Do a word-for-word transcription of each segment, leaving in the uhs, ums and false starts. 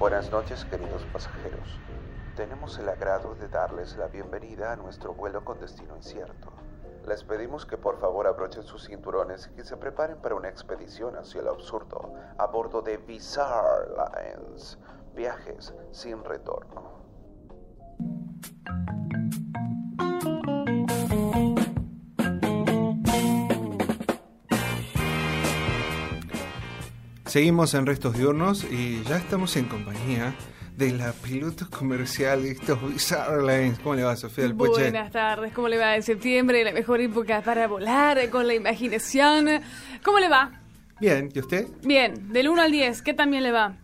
Buenas noches, queridos pasajeros. Tenemos el agrado de darles la bienvenida a nuestro vuelo con destino incierto. Les pedimos que por favor abrochen sus cinturones y que se preparen para una expedición hacia el absurdo a bordo de Bizarre Lines. Viajes sin retorno. Seguimos en Restos Diurnos y ya estamos en compañía de la piloto comercial de estos Bizarre Lines. ¿Cómo le va, Sofía del Puche? Buenas tardes, ¿cómo le va? En septiembre, la mejor época para volar con la imaginación. ¿Cómo le va? Bien, ¿y usted? Bien, del uno al diez, ¿qué también le va?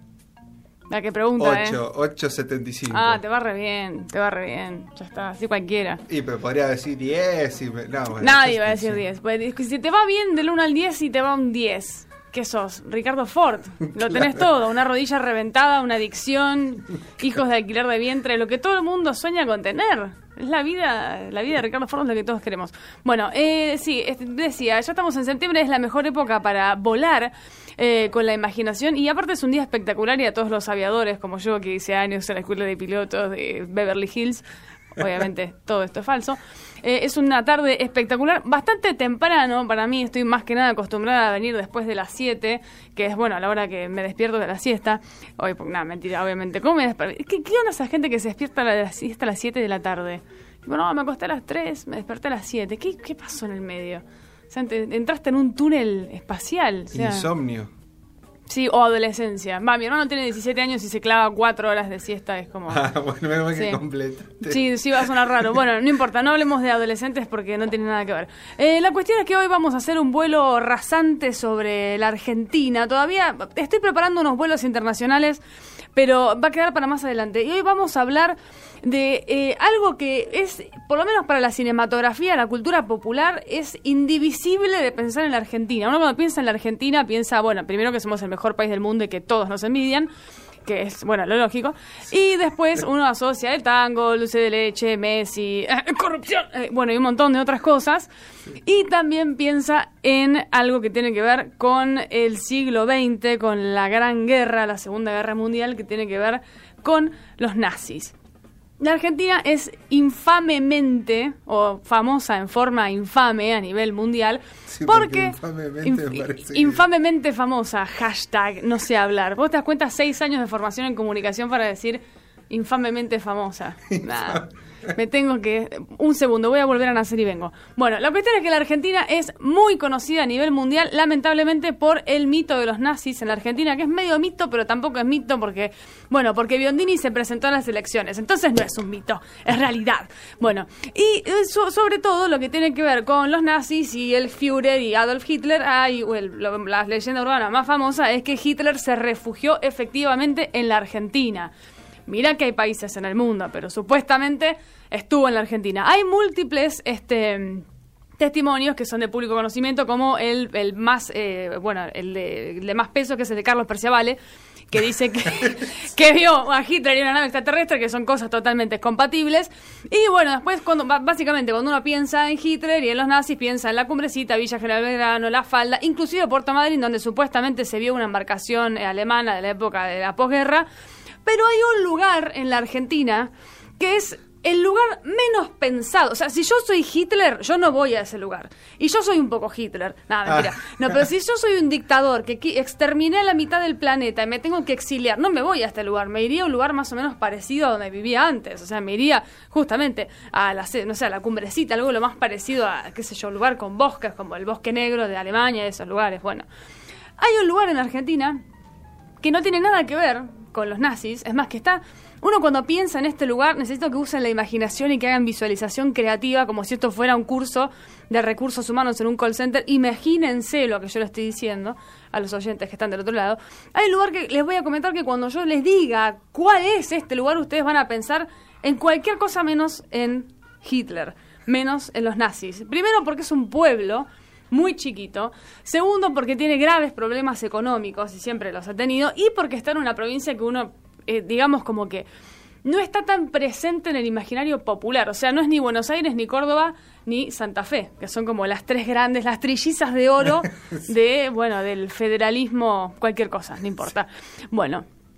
La que pregunta, ocho, ¿eh? ocho setenta y cinco. Ah, te va re bien, te va re bien. Ya está, así cualquiera. Y pero podría decir diez y... me... no, bueno, Nadie va a decir diez. Si te va bien del uno al diez y te va un diez. ¿Qué sos? Ricardo Ford. Lo tenés Claro. todo. Una rodilla reventada, una adicción, hijos de alquiler de vientre, lo que todo el mundo sueña con tener. Es la vida, la vida de Ricardo Ford es lo que todos queremos. Bueno, eh, sí, decía, ya estamos en septiembre, es la mejor época para volar eh, con la imaginación. Y aparte es un día espectacular y a todos los aviadores como yo, que hice años en la escuela de pilotos de Beverly Hills, obviamente todo esto es falso. Eh, es una tarde espectacular, bastante temprano para mí. Estoy más que nada acostumbrada a venir después de las siete, que es, bueno, a la hora que me despierto de la siesta. Hoy, pues, nada, mentira, obviamente. ¿Cómo me desper- ¿Qué, ¿Qué onda esa gente que se despierta a la siesta a las siete de la tarde? Bueno, no, me acosté a las tres, me desperté a las siete. ¿Qué, qué pasó en el medio? O sea, te- entraste en un túnel espacial. O sea, Insomnio. sí, o adolescencia. Va, mi hermano tiene diecisiete años y se clava cuatro horas de siesta, es como... Ah, bueno, menos mal que Sí. completaste. Sí, sí va a sonar raro. Bueno, no importa, no hablemos de adolescentes porque no tiene nada que ver. Eh, la cuestión es que hoy vamos a hacer un vuelo rasante sobre la Argentina. Todavía estoy preparando unos vuelos internacionales, pero va a quedar para más adelante. Y hoy vamos a hablar de eh, algo que es, por lo menos para la cinematografía, la cultura popular, es indivisible de pensar en la Argentina. Uno cuando piensa en la Argentina piensa, bueno, primero que somos el mejor país del mundo y que todos nos envidian, que es, bueno, lo lógico. Y después uno asocia el tango, dulce de leche, Messi, eh, corrupción, eh, bueno, y un montón de otras cosas. Y también piensa en algo que tiene que ver con el siglo veinte, con la Gran Guerra, la Segunda Guerra Mundial, que tiene que ver con los nazis. La Argentina es infamemente, o famosa en forma infame a nivel mundial, Sí, porque porque, infamemente inf- me parece que- infamemente famosa, hashtag, no sé hablar. Vos te das cuenta, seis años de formación en comunicación para decir infamemente famosa. Nada. Me tengo que... Un segundo, voy a volver a nacer y vengo. Bueno, la cuestión es que la Argentina es muy conocida a nivel mundial, lamentablemente, por el mito de los nazis en la Argentina, que es medio mito, pero tampoco es mito porque... Bueno, porque Biondini se presentó en las elecciones, entonces no es un mito, es realidad. Bueno, y eh, so- sobre todo lo que tiene que ver con los nazis y el Führer y Adolf Hitler, hay, well, lo- la leyenda urbana más famosa es que Hitler se refugió efectivamente en la Argentina. Mirá que hay países en el mundo, pero supuestamente estuvo en la Argentina. Hay múltiples este, testimonios que son de público conocimiento, como el, el más, eh, bueno, el de, el de más peso, que es el de Carlos Perciavale, que dice que, que vio a Hitler y una nave extraterrestre, que son cosas totalmente compatibles. Y bueno, después, cuando básicamente cuando uno piensa en Hitler y en los nazis, piensa en la Cumbrecita, Villa General Belgrano, La Falda, inclusive Puerto Madryn, donde supuestamente se vio una embarcación eh, alemana de la época de la posguerra. Pero hay un lugar en la Argentina que es el lugar menos pensado. O sea, si yo soy Hitler, yo no voy a ese lugar. Y yo soy un poco Hitler. Nada, mentira. No, pero si yo soy un dictador que qui- exterminé a la mitad del planeta y me tengo que exiliar, no me voy a este lugar. Me iría a un lugar más o menos parecido a donde vivía antes. O sea, me iría justamente a la, no sé, a la Cumbrecita, algo lo más parecido a, qué sé yo, un lugar con bosques, como el Bosque Negro de Alemania, esos lugares. Bueno, hay un lugar en Argentina que no tiene nada que ver con los nazis. Es más, que está... Uno cuando piensa en este lugar, necesito que usen la imaginación y que hagan visualización creativa, como si esto fuera un curso de recursos humanos en un call center. Imagínense lo que yo le estoy diciendo a los oyentes que están del otro lado. Hay un lugar que les voy a comentar que cuando yo les diga cuál es este lugar, ustedes van a pensar en cualquier cosa menos en Hitler, menos en los nazis. Primero porque es un pueblo muy chiquito. Segundo, porque tiene graves problemas económicos y siempre los ha tenido. Y porque está en una provincia que uno, eh, digamos, como que no está tan presente en el imaginario popular. O sea, no es ni Buenos Aires, ni Córdoba, ni Santa Fe, que son como las tres grandes, las trillizas de oro de, bueno, del federalismo, cualquier cosa, no importa. Bueno,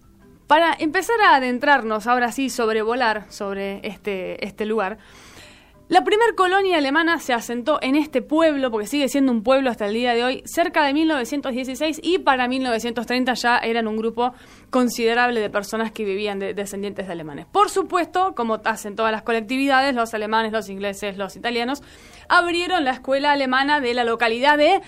Para empezar a adentrarnos, ahora sí, sobrevolar sobre este, este lugar, la primer colonia alemana se asentó en este pueblo, porque sigue siendo un pueblo hasta el día de hoy, cerca de mil novecientos dieciséis, y para mil novecientos treinta ya eran un grupo considerable de personas que vivían de, descendientes de alemanes. Por supuesto, como hacen todas las colectividades, los alemanes, los ingleses, los italianos, abrieron la escuela alemana de la localidad de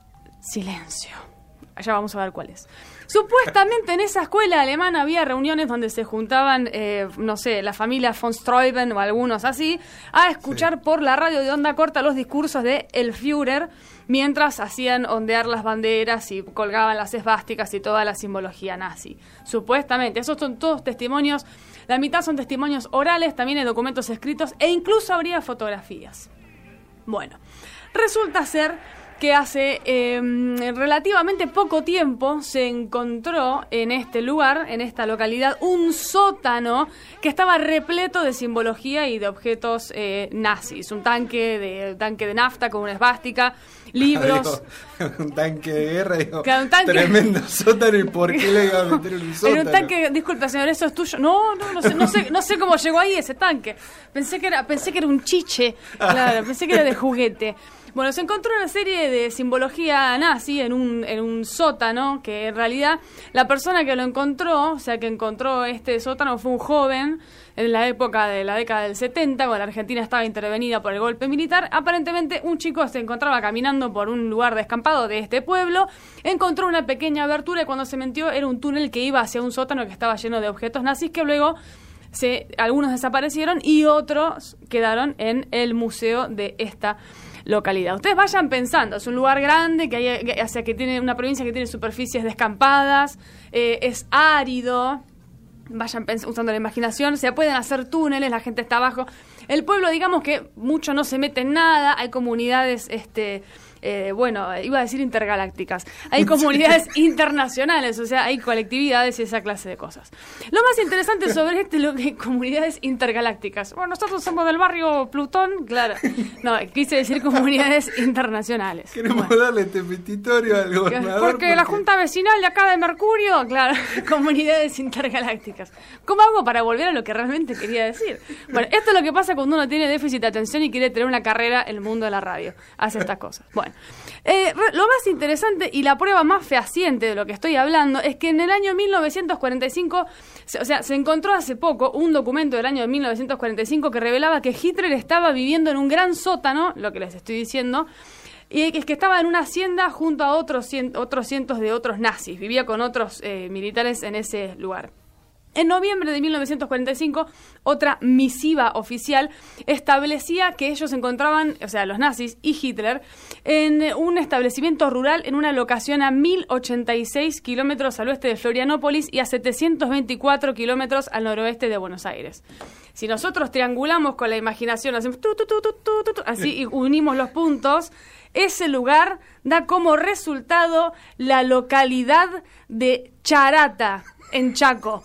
Silencio. Allá vamos a ver cuál es. Supuestamente en esa escuela alemana había reuniones donde se juntaban, eh, no sé, la familia von Steuben o algunos así, a escuchar sí. por la radio de onda corta los discursos de el Führer, mientras hacían ondear las banderas y colgaban las esvásticas y toda la simbología nazi. Supuestamente, esos son todos testimonios, la mitad son testimonios orales, también hay documentos escritos e incluso habría fotografías. Bueno, resulta ser que hace eh, relativamente poco tiempo se encontró en este lugar, en esta localidad, un sótano que estaba repleto de simbología y de objetos eh, nazis. Un tanque de tanque de nafta con una esvástica, libros... Digo, un tanque de guerra, digo, claro, un tanque... tremendo sótano, ¿y por qué le iba a meter en un sótano? En un tanque, disculpa señor, ¿eso es tuyo? No, no, no sé, no sé, no sé cómo llegó ahí ese tanque. Pensé que era, pensé que era un chiche, claro, pensé que era de juguete. Bueno, se encontró una serie de simbología nazi en un, en un sótano, que en realidad la persona que lo encontró, o sea, que encontró este sótano fue un joven en la época de la década del setenta, cuando la Argentina estaba intervenida por el golpe militar. Aparentemente un chico se encontraba caminando por un lugar descampado de este pueblo, encontró una pequeña abertura y cuando se metió era un túnel que iba hacia un sótano que estaba lleno de objetos nazis que luego... Se, algunos desaparecieron y otros quedaron en el museo de esta localidad. Ustedes vayan pensando, es un lugar grande, que hay, que, o sea, que tiene una provincia que tiene superficies descampadas, eh, es árido, vayan pens- usando la imaginación, se pueden hacer túneles, la gente está abajo. El pueblo, digamos que mucho no se mete en nada, hay comunidades, este... Eh, bueno, iba a decir intergalácticas. Hay comunidades internacionales, o sea, hay colectividades y esa clase de cosas. Lo más interesante sobre este lo que comunidades intergalácticas. Bueno, nosotros somos del barrio Plutón, claro. No, quise decir comunidades internacionales. Queremos bueno. darle este petitorio al gobernador. Porque, porque la Junta Vecinal de acá de Mercurio, claro, comunidades intergalácticas. ¿Cómo hago para volver a lo que realmente quería decir? Bueno, esto es lo que pasa cuando uno tiene déficit de atención y quiere tener una carrera en el mundo de la radio. Hace estas cosas. Bueno. Eh, lo más interesante y la prueba más fehaciente de lo que estoy hablando es que en el año mil novecientos cuarenta y cinco, o sea, se encontró hace poco un documento del año de mil novecientos cuarenta y cinco que revelaba que Hitler estaba viviendo en un gran sótano, lo que les estoy diciendo, y es que estaba en una hacienda junto a otros, cien, otros cientos de otros nazis, vivía con otros eh, militares en ese lugar. En noviembre de mil novecientos cuarenta y cinco, otra misiva oficial establecía que ellos se encontraban, o sea, los nazis y Hitler, en un establecimiento rural en una locación a mil ochenta y seis kilómetros al oeste de Florianópolis y a setecientos veinticuatro kilómetros al noroeste de Buenos Aires. Si nosotros triangulamos con la imaginación, hacemos tu, tu, tu, tu, tu, tu, así y unimos los puntos, ese lugar da como resultado la localidad de Charata, en Chaco.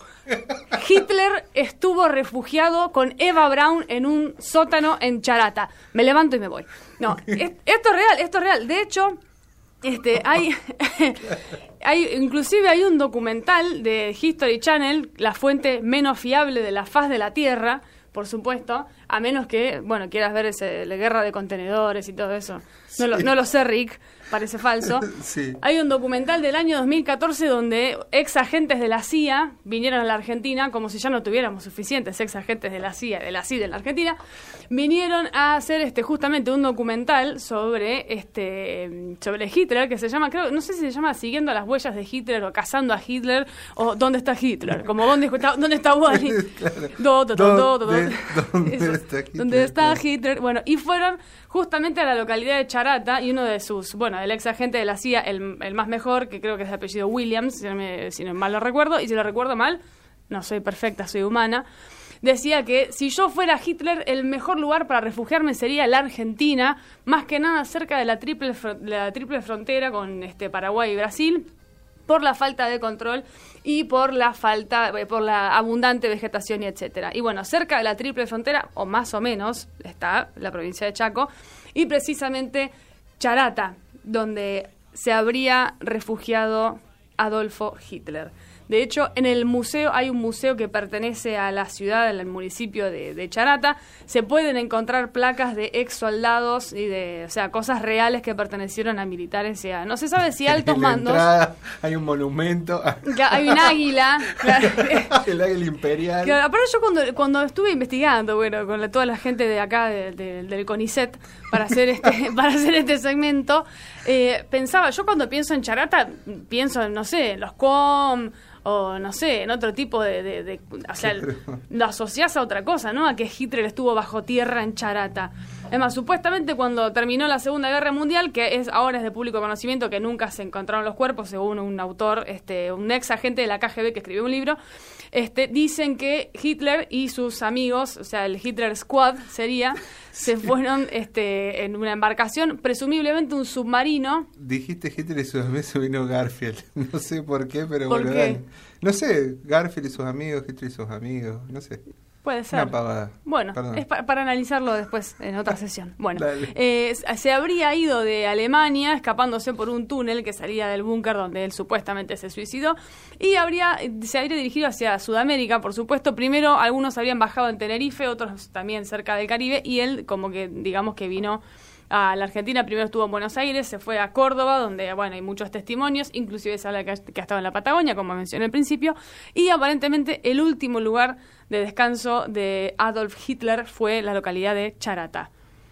Hitler estuvo refugiado con Eva Braun en un sótano en Charata. Me levanto y me voy. No, es, esto es real, esto es real. De hecho, este, hay, hay, inclusive hay un documental de History Channel, la fuente menos fiable de la faz de la Tierra, por supuesto, a menos que, bueno, quieras ver ese, la guerra de contenedores y todo eso. No, sí. lo, no lo sé, Rick, parece falso. Sí. Hay un documental del año dos mil catorce donde ex agentes de la C I A vinieron a la Argentina, como si ya no tuviéramos suficientes ex agentes de la C I A, de la C I D en la Argentina, vinieron a hacer este justamente un documental sobre este sobre Hitler, que se llama, creo, no sé si se llama Siguiendo las huellas de Hitler o Cazando a Hitler o ¿Dónde está Hitler? Como ¿Dónde está, dónde está Wally? Claro. Do, do, do, do, do, do. ¿Dónde, ¿Dónde está Hitler? ¿Dónde está Hitler? Bueno, y fueron justamente a la localidad de Charata y uno de sus, bueno, el ex agente de la C I A, el, el más mejor, que creo que es de apellido Williams, si no, me, si no mal lo recuerdo, y si lo recuerdo mal, no soy perfecta, soy humana, decía que si yo fuera Hitler, el mejor lugar para refugiarme sería la Argentina, más que nada cerca de la triple, la triple frontera con este Paraguay y Brasil, por la falta de control y por la falta, por la abundante vegetación y etcétera. Y bueno, cerca de la triple frontera, o más o menos, está la provincia de Chaco, y precisamente Charata, donde se habría refugiado Adolfo Hitler. De hecho, en el museo hay un museo que pertenece a la ciudad, al municipio de, de Charata. Se pueden encontrar placas de ex soldados y de, o sea, cosas reales que pertenecieron a militares. Y a, no se sabe si altos En la mandos. entrada hay un monumento. Hay un águila. Claro. El águila imperial. Claro, aparte yo cuando, cuando estuve investigando, bueno, con la, toda la gente de acá, de, de, del CONICET, para hacer este, para hacer este segmento, eh, pensaba, yo cuando pienso en Charata, pienso en, no sé, en los C O M, o no sé, en otro tipo de... de, de o sea, lo asociás a otra cosa, ¿no? A que Hitler estuvo bajo tierra en Charata. Es más, supuestamente cuando terminó la Segunda Guerra Mundial, que es ahora es de público conocimiento que nunca se encontraron los cuerpos, según un autor, este, un ex agente de la K G B que escribió un libro, este, dicen que Hitler y sus amigos, o sea, el Hitler Squad sería, se fueron este, en una embarcación, presumiblemente un submarino. Dijiste Hitler y sus amigos, se vino Garfield. No sé por qué, pero ¿Por bueno, qué? dale. No sé, Garfield y sus amigos, Hitler y sus amigos, no sé. Puede ser. Una pavada. Bueno, Perdón. es pa- para analizarlo después en otra sesión. Bueno, Dale. eh, se habría ido de Alemania escapándose por un túnel que salía del búnker donde él supuestamente se suicidó y habría se habría dirigido hacia Sudamérica, por supuesto. Primero algunos habrían bajado en Tenerife, otros también cerca del Caribe y él como que digamos que vino a la Argentina. Primero estuvo en Buenos Aires, se fue a Córdoba, donde bueno hay muchos testimonios, inclusive se habla que ha, que ha estado en la Patagonia, como mencioné al principio, y aparentemente el último lugar de descanso de Adolf Hitler fue la localidad de Charata.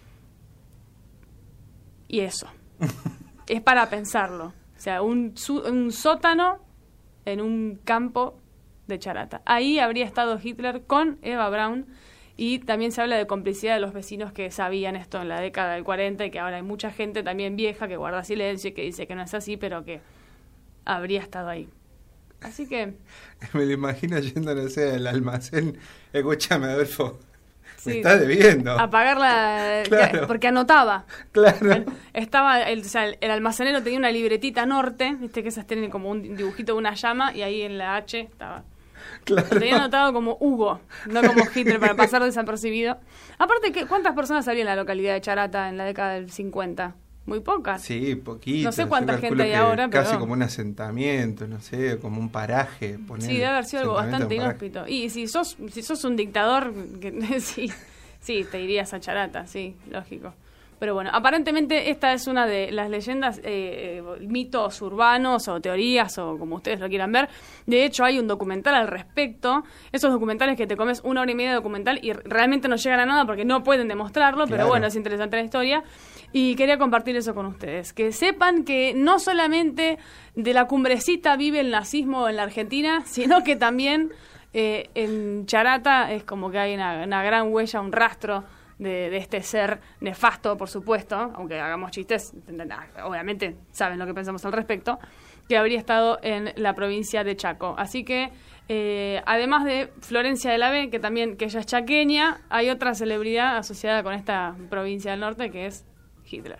Y eso. Es para pensarlo. O sea, un, su- un sótano en un campo de Charata. Ahí habría estado Hitler con Eva Braun. Y también se habla de complicidad de los vecinos que sabían esto en la década del cuarenta y que ahora hay mucha gente también vieja que guarda silencio y que dice que no es así, pero que habría estado ahí. Así que... Me lo imagino yendo, no sé, al almacén. Escúchame, Adolfo. Me sí, estás debiendo. a pagar la... Claro. Porque anotaba. Claro. Estaba, el, o sea, el, el almacenero tenía una libretita norte, viste que esas tienen como un dibujito de una llama y ahí en la H estaba... Claro. Lo tenía anotado como Hugo, no como Hitler, para pasar desapercibido. Aparte, ¿qué, ¿cuántas personas había en la localidad de Charata en la década del cincuenta? Muy pocas. Sí, poquito. No sé Yo cuánta calculo gente hay que ahora, pero... Casi como un asentamiento, no sé, como un paraje. Sí, ponele. debe haber sido algo Asentamiento, bastante un paraje. inhóspito. Y si sos, si sos un dictador, que, sí, sí, te irías a Charata, sí, lógico. Pero bueno, aparentemente esta es una de las leyendas, eh, eh, mitos urbanos o teorías o como ustedes lo quieran ver. De hecho, hay un documental al respecto. Esos documentales que te comes una hora y media de documental y realmente no llegan a nada porque no pueden demostrarlo, pero Claro. bueno, es interesante la historia. Y quería compartir eso con ustedes. Que sepan que no solamente de la cumbrecita vive el nazismo en la Argentina, sino que también eh, en Charata es como que hay una, una gran huella, un rastro de, de este ser nefasto, por supuesto, aunque hagamos chistes, obviamente saben lo que pensamos al respecto, que habría estado en la provincia de Chaco. Así que, eh, además de Florencia de la B, que también que ella es chaqueña, hay otra celebridad asociada con esta provincia del norte, que es Hitler.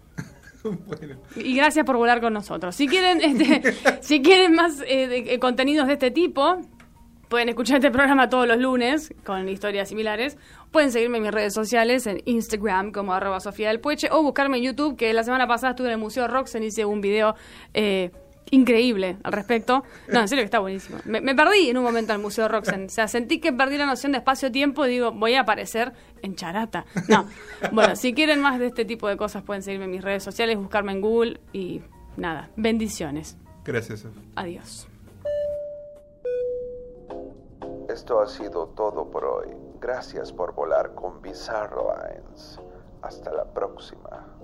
Bueno. Y gracias por volar con nosotros. Si quieren, este, si quieren más eh, de- eh, contenidos de este tipo, pueden escuchar este programa todos los lunes con historias similares. Pueden seguirme en mis redes sociales, en Instagram como arroba Sofía del Pueche, o buscarme en YouTube, que la semana pasada estuve en el Museo Roxen y hice un video eh, increíble al respecto. No, en serio que está buenísimo. Me, me perdí en un momento en el Museo Roxen. O sea, sentí que perdí la noción de espacio-tiempo y digo, voy a aparecer en Charata. No. Bueno, si quieren más de este tipo de cosas, pueden seguirme en mis redes sociales, buscarme en Google y nada. Bendiciones. Gracias, Sofía. Adiós. Esto ha sido todo por hoy. Gracias por volar con Bizarre Lines. Hasta la próxima.